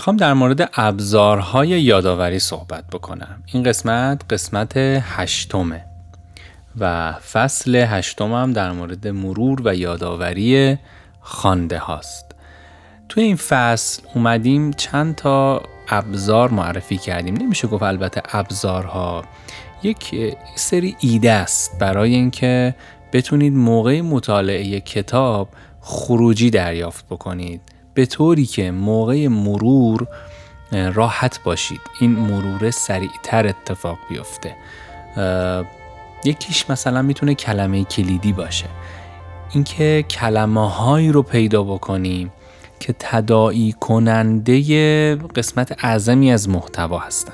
میخوام در مورد ابزارهای یادآوری صحبت بکنم. این قسمت 8 و فصل 8 هم در مورد مرور و یادآوری خوانده هاست. توی این فصل اومدیم چند تا ابزار معرفی کردیم. نمیشه گفت البته ابزارها، یک سری ایده است برای اینکه بتونید موقع مطالعه کتاب خروجی دریافت بکنید، به طوری که موقع مرور راحت باشید، این مرور سریعتر اتفاق بیفته. یکیش مثلا میتونه کلمه کلیدی باشه، اینکه کلمه هایی رو پیدا بکنیم که تداعی کننده قسمت اعظمی از محتوا هستن.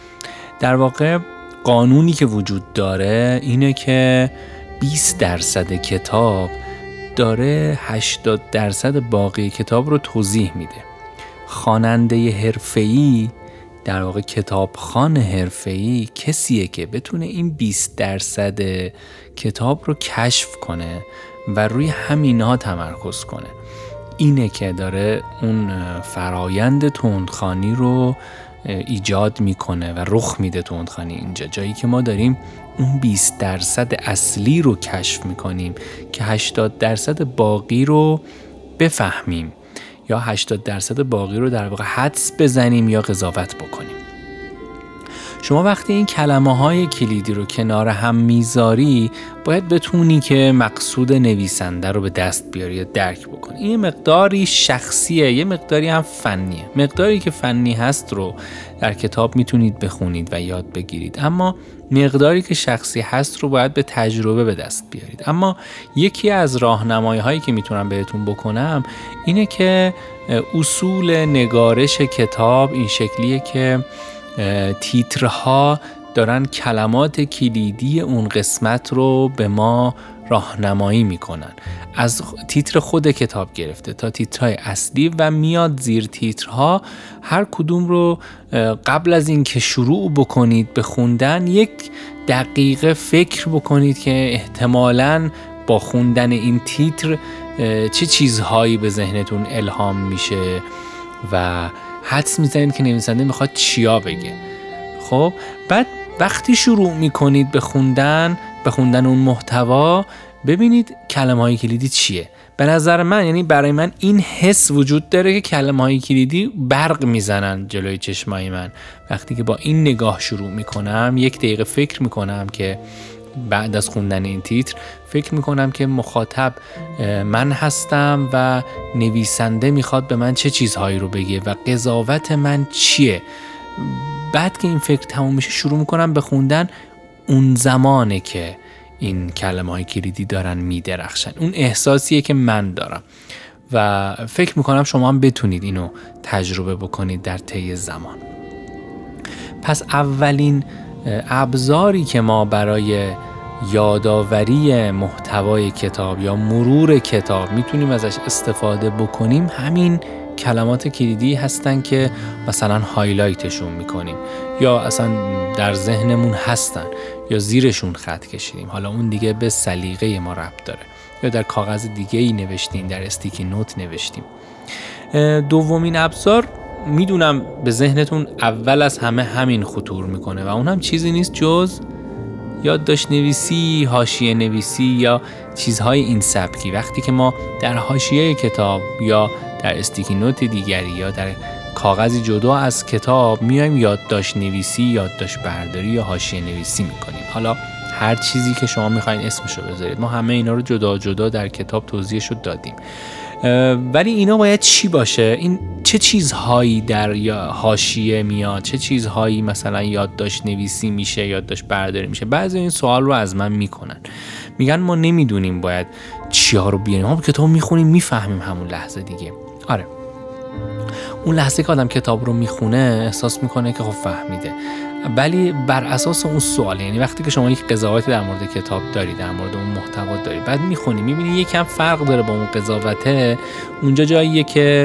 در واقع قانونی که وجود داره اینه که 20% کتاب داره 80% باقی کتاب رو توضیح میده. خواننده حرفه‌ای، در واقع کتابخوان حرفه‌ای، کسیه که بتونه این 20% کتاب رو کشف کنه و روی همینا تمرکز کنه. اینه که داره اون فرایند تندخوانی رو ایجاد میکنه و رخ میده تندخوانی. اینجا جایی که ما داریم اون 20% اصلی رو کشف میکنیم که 80% باقی رو بفهمیم یا 80% باقی رو در واقع حدس بزنیم یا قضاوت بکنیم. شما وقتی این کلمه های کلیدی رو کنار هم میذاری، باید بتونی که مقصود نویسنده رو به دست بیاری یا درک بکنی. این مقداری شخصیه، یه مقداری هم فنیه. مقداری که فنی هست رو در کتاب میتونید بخونید و یاد بگیرید، اما مقداری که شخصی هست رو باید به تجربه به دست بیارید. اما یکی از راهنمایی هایی که میتونم بهتون بکنم اینه که اصول نگارش کتاب این شکلیه که تیترها دارن کلمات کلیدی اون قسمت رو به ما راهنمایی میکنن، از تیتر خود کتاب گرفته تا تیترهای اصلی، و میاد زیر تیترها هر کدوم رو قبل از این که شروع بکنید به خوندن 1 دقیقه فکر بکنید که احتمالاً با خوندن این تیتر چه چیزهایی به ذهنتون الهام میشه و حدس میزنید که نویسنده میخواد چیا بگه. خب بعد وقتی شروع میکنید به خوندن اون محتوا، ببینید کلمه‌های کلیدی چیه. به نظر من، یعنی برای من این حس وجود داره که کلمه‌های کلیدی برق میزنن جلوی چشمای من. وقتی که با این نگاه شروع میکنم، 1 دقیقه فکر میکنم که بعد از خوندن این تیتر فکر میکنم که مخاطب من هستم و نویسنده میخواد به من چه چیزهایی رو بگه و قضاوت من چیه. بعد که این فکر تموم میشه شروع میکنم به خوندن. اون زمانه که این کلمه‌های کلیدی دارن میدرخشن. اون احساسیه که من دارم و فکر میکنم شما هم بتونید اینو تجربه بکنید در طی زمان. پس اولین ابزاری که ما برای یادآوری محتوای کتاب یا مرور کتاب میتونیم ازش استفاده بکنیم همین کلمات کلیدی هستن که مثلا هایلایتشون میکنیم یا اصلا در ذهنمون هستن یا زیرشون خط کشیدیم. حالا اون دیگه به سلیقه ما ربط داره، یا در کاغذ دیگه ای نوشتیم، در استیکی نوت نوشتیم. دومین ابزار، میدونم به ذهنتون اول از همه همین خطور میکنه و اون هم چیزی نیست جز یادداشت نویسی، حاشیه نویسی یا چیزهای این سبکی. وقتی که ما در حاشیه کتاب یا در استیکی نوت دیگری یا در کاغذی جدا از کتاب میایم یادداشت نویسی، یادداشت برداری یا حاشیه نویسی میکنیم. حالا هر چیزی که شما میخواین اسمشو بذارید، ما همه اینا رو جدا جدا در کتاب توضیحشو دادیم. ولی اینا باید چی باشه؟ این چه چیزهایی در حاشیه میاد، چه چیزهایی مثلا یادداشت نویسی میشه، یادداشت برداری میشه؟ بعضی این سوال رو از من میکنن، میگن ما نمیدونیم باید چیا رو بیاریم، ما کتاب میخونیم میفهمیم همون لحظه دیگه. آره، اون لحظه که آدم کتاب رو میخونه احساس میکنه که خب فهمیده، ولی بر اساس اون سوال، یعنی وقتی که شما یک قضاوتی در مورد کتاب داری، در مورد اون محتوا داری، بعد میخونی میبینی یکم فرق داره با اون قضاوته، اونجا جاییه که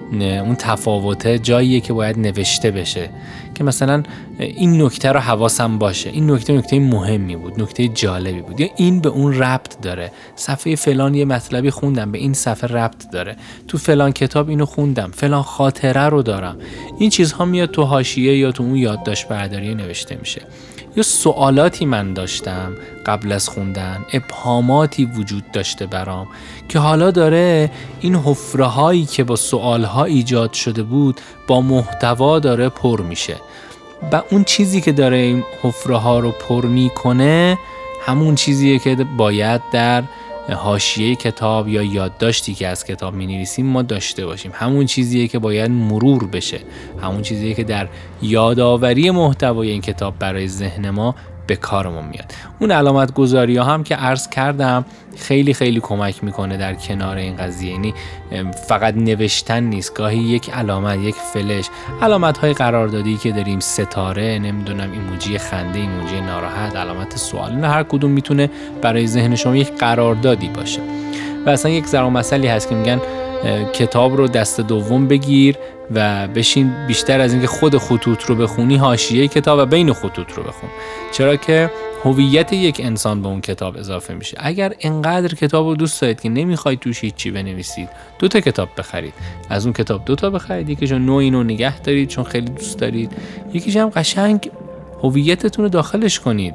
اون تفاوته جاییه که باید نوشته بشه که مثلا این نکته رو حواسم باشه، این نکته مهمی بود، نکته جالبی بود، یا این به اون ربط داره، صفحه فلان یه مطلبی خوندم به این صفحه ربط داره، تو فلان کتاب اینو خوندم، فلان خاطره رو دارم. این چیزها میاد تو حاشیه یا تو اون یادداشت برداری نوشته میشه. یا سوالاتی من داشتم قبل از خوندن، ابهاماتی وجود داشته برام که حالا داره این حفره هایی که با سوالها ایجاد شده بود با محتوا داره پر میشه و اون چیزی که داره این حفره ها رو پر میکنه همون چیزیه که باید در حاشیه کتاب یا یادداشتی که از کتاب می‌نویسیم ما داشته باشیم. همون چیزیه که باید مرور بشه، همون چیزیه که در یادآوری محتوای این کتاب برای ذهن ما به کارمون میاد. اون علامت گذاری ها هم که عرض کردم خیلی خیلی کمک میکنه در کنار این قضیه. یعنی فقط نوشتن نیست، گاهی یک علامت، یک فلش، علامت های قراردادی که داریم، ستاره، نمیدونم ایموجی خنده، ایموجی ناراحت، علامت سوال، نه هر کدوم میتونه برای ذهن شما یک قراردادی باشه. و اصلا یک ضرب مثلی هست که میگن کتاب رو دست دوم بگیر و بشین بیشتر از اینکه خود خطوط رو بخونی حاشیه کتاب و بین خطوط رو بخون، چرا که هویت یک انسان به اون کتاب اضافه میشه. اگر انقدر کتاب رو دوست دارید که نمیخواید توش هیچی بنویسید، 2 تا کتاب بخرید، از اون کتاب 2 تا بخرید، یکیشو نوعی نگه دارید چون خیلی دوست دارید، یکیش هم قشنگ هویتتون رو داخلش کنید،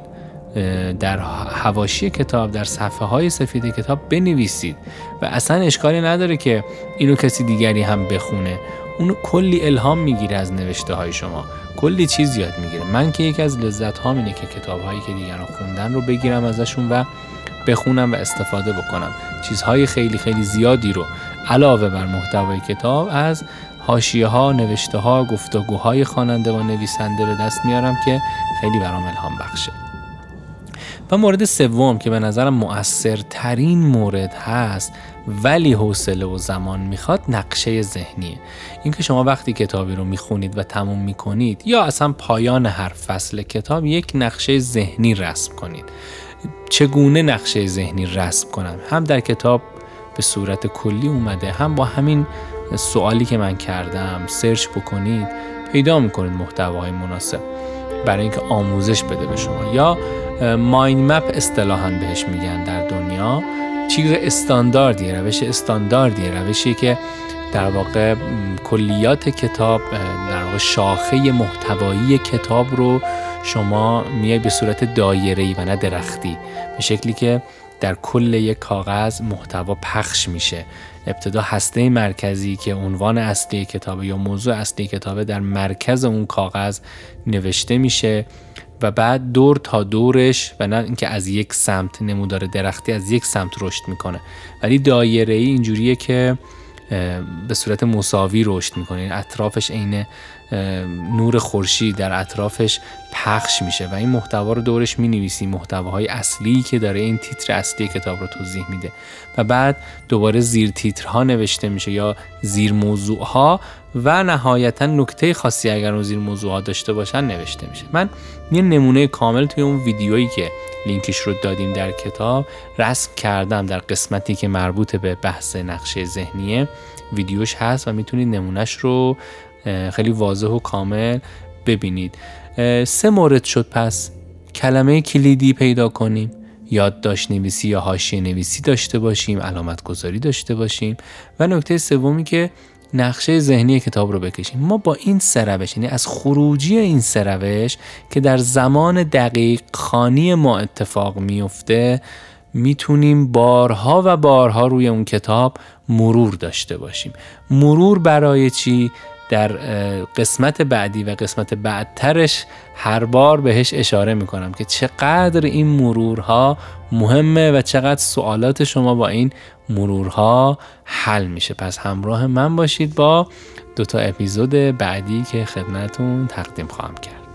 در حواشی کتاب، در صفحه های سفید کتاب بنویسید و اصلا اشکالی نداره که اینو کسی دیگری هم بخونه. اونو کلی الهام میگیره از نوشته های شما، کلی چیز یاد میگیره. من که یکی از لذت هام اینه که کتاب هایی که دیگران خوندن رو بگیرم ازشون و بخونم و استفاده بکنم. چیزهای خیلی خیلی زیادی رو علاوه بر محتوای کتاب از حاشیه ها، نوشته ها، گفتگوهای خواننده و نویسنده به دست میارم که خیلی برام الهام بخشه. و مورد سوم که به نظرم مؤثرترین مورد هست ولی حوصله و زمان میخواد، نقشه ذهنیه. این که شما وقتی کتابی رو میخونید و تموم میکنید یا اصلا پایان هر فصل کتاب یک نقشه ذهنی رسم کنید. چگونه نقشه ذهنی رسم کنم؟ هم در کتاب به صورت کلی اومده، هم با همین سوالی که من کردم سرچ بکنید پیدا میکنید محتواهای مناسب برای اینکه آموزش بده به شما. یا مایند مپ اصطلاحاً بهش میگن در دنیا، چیز استانداردیه، روش استانداردیه، روشی که در واقع کلیات کتاب، در واقع شاخه محتوایی کتاب رو شما میای به صورت دایره‌ای و نه درختی، به شکلی که در کل یک کاغذ محتوا پخش میشه. ابتدا هسته مرکزی که عنوان اصلی کتاب یا موضوع اصلی کتاب در مرکز اون کاغذ نوشته میشه و بعد دور تا دورش، و نه اینکه از یک سمت نمودار درختی از یک سمت رشد میکنه، ولی دایره‌ای اینجوریه که به صورت مساوی رشد میکنه، اطرافش عین نور خورشید در اطرافش پخش میشه و این محتوا رو دورش مینویسی، محتواهای اصلی که داره این تیتر اصلی کتاب رو توضیح میده و بعد دوباره زیر تیترها نوشته میشه یا زیر موضوعها و نهایتا نکته خاصی اگر اون زیر موضوعها داشته باشن نوشته میشه. من یه نمونه کامل توی اون ویدیویی که لینکش رو دادیم در کتاب رسم کردم، در قسمتی که مربوط به بحث نقشه ذهنیه ویدیوش هست و میتونید نمونهش رو خیلی واضح و کامل ببینید. 3 مورد شد پس: کلمه کلیدی پیدا کنیم، یادداشت نویسی یا حاشیه نویسی داشته باشیم، علامت گذاری داشته باشیم و نکته سومی که نقشه ذهنی کتاب رو بکشیم. ما با این 3 روش، یعنی از خروجی این 3 روش که در زمان دقیق خوانی ما اتفاق میفته، میتونیم بارها و بارها روی اون کتاب مرور داشته باشیم. مرور برای چی؟ در قسمت بعدی و قسمت بعدترش هر بار بهش اشاره میکنم که چقدر این مرورها مهمه و چقدر سوالات شما با این مرورها حل میشه. پس همراه من باشید با 2 تا اپیزود بعدی که خدمتتون تقدیم خواهم کرد.